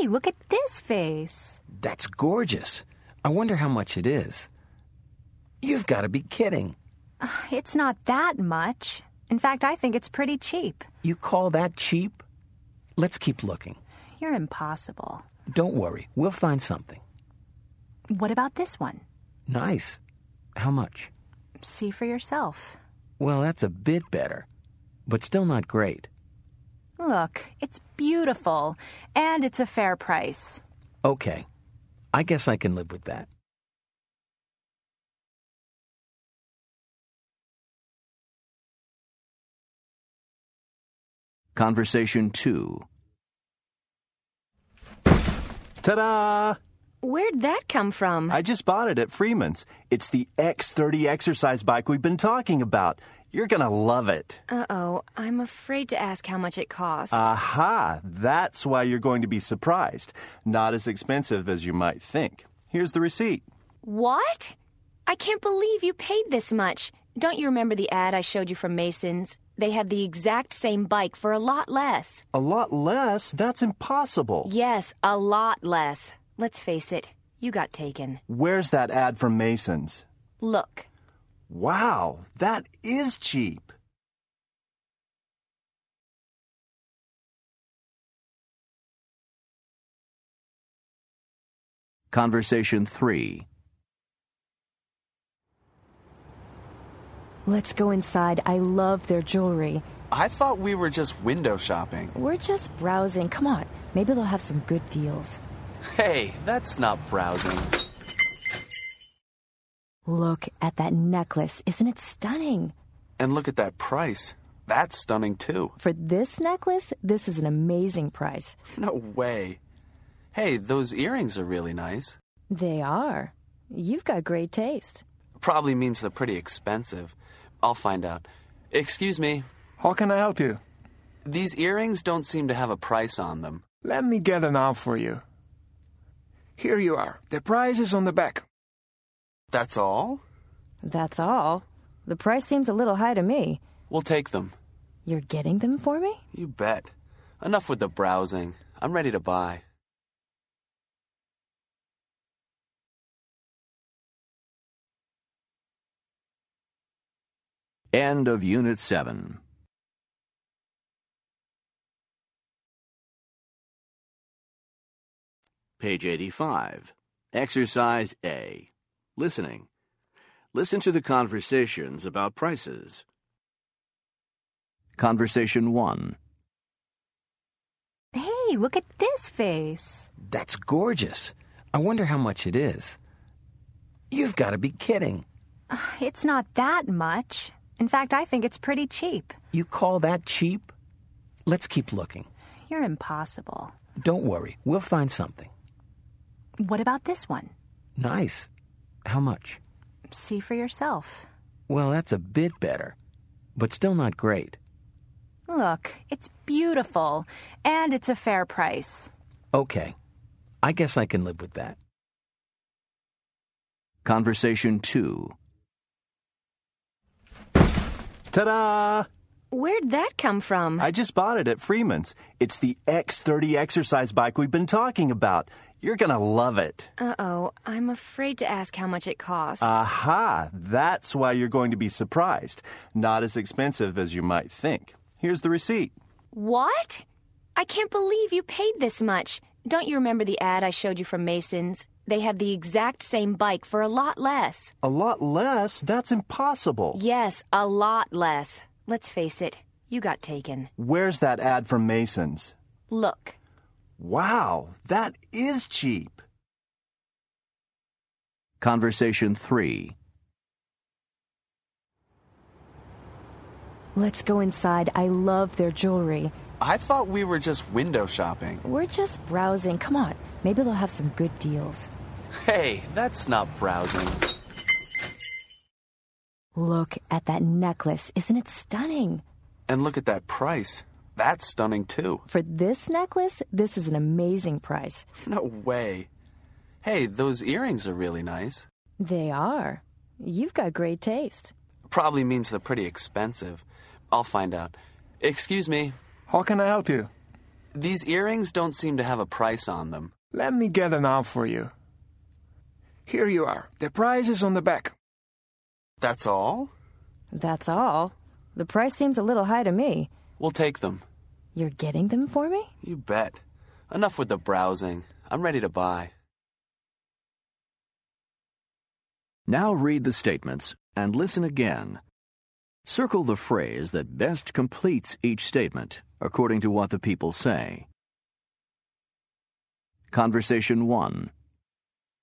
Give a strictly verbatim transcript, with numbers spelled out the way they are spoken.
Hey, look at this vase. That's gorgeous. I wonder how much it is. You've got to be kidding. It's not that much. In fact, I think it's pretty cheap. You call that cheap? Let's keep looking. You're impossible. Don't worry. We'll find something. What about this one? Nice. How much? See for yourself. Well, that's a bit better, but still not great. Look, it's beautiful, and it's a fair price. Okay. I guess I can live with that. Conversation two. Ta-da! Where'd that come from? I just bought it at Freeman's. It's the X thirty exercise bike we've been talking about. You're gonna love it. Uh-oh, I'm afraid to ask how much it cost. Aha! That's why you're going to be surprised. Not as expensive as you might think. Here's the receipt. What? I can't believe you paid this much. Don't you remember the ad I showed you from Mason's? They had the exact same bike for a lot less. A lot less? That's impossible. Yes, a lot less. Let's face it, you got taken. Where's that ad from Mason's? Look. Wow, that is cheap. Conversation three. Let's go inside. I love their jewelry. I thought we were just window shopping. We're just browsing. Come on. Maybe they'll have some good deals. Hey, that's not browsing. Look at that necklace. Isn't it stunning? And look at that price. That's stunning, too. For this necklace, this is an amazing price. No way. Hey, those earrings are really nice. They are. You've got great taste. Probably means they're pretty expensive. I'll find out. Excuse me. How can I help you? These earrings don't seem to have a price on them. Let me get them out for you. Here you are. The price is on the back. That's all? That's all. The price seems a little high to me. We'll take them. You're getting them for me? You bet. Enough with the browsing. I'm ready to buy. End of Unit seven. Page eighty-five. Exercise A. Listening. Listen to the conversations about prices. Conversation one. Hey, look at this vase. That's gorgeous. I wonder how much it is. You've got to be kidding. It's not that much. In fact, I think it's pretty cheap. You call that cheap? Let's keep looking. You're impossible. Don't worry. We'll find something. What about this one? Nice. How much? See for yourself. Well, that's a bit better, but still not great. Look, it's beautiful, and it's a fair price. Okay. I guess I can live with that. Conversation two. Ta-da! Where'd that come from? I just bought it at Freeman's. It's the X thirty exercise bike we've been talking about. You're gonna love it. Uh-oh, I'm afraid to ask how much it cost. Aha! That's why you're going to be surprised. Not as expensive as you might think. Here's the receipt. What? I can't believe you paid this much. Don't you remember the ad I showed you from Mason's? They had the exact same bike for a lot less. A lot less? That's impossible. Yes, a lot less. Let's face it, you got taken. Where's that ad from Mason's? Look. Wow, that is cheap. Conversation three. Let's go inside. I love their jewelry. I thought we were just window shopping. We're just browsing. Come on. Maybe they'll have some good deals. Hey, that's not browsing. Look at that necklace. Isn't it stunning? And look at that price. That's stunning, too. For this necklace, this is an amazing price. No way. Hey, those earrings are really nice. They are. You've got great taste. Probably means they're pretty expensive. I'll find out. Excuse me. How can I help you? These earrings don't seem to have a price on them. Let me get them out for you. Here you are. The price is on the back. That's all? That's all. The price seems a little high to me. We'll take them. You're getting them for me? You bet. Enough with the browsing. I'm ready to buy. Now read the statements and listen again. Circle the phrase that best completes each statement, according to what the people say. Conversation one.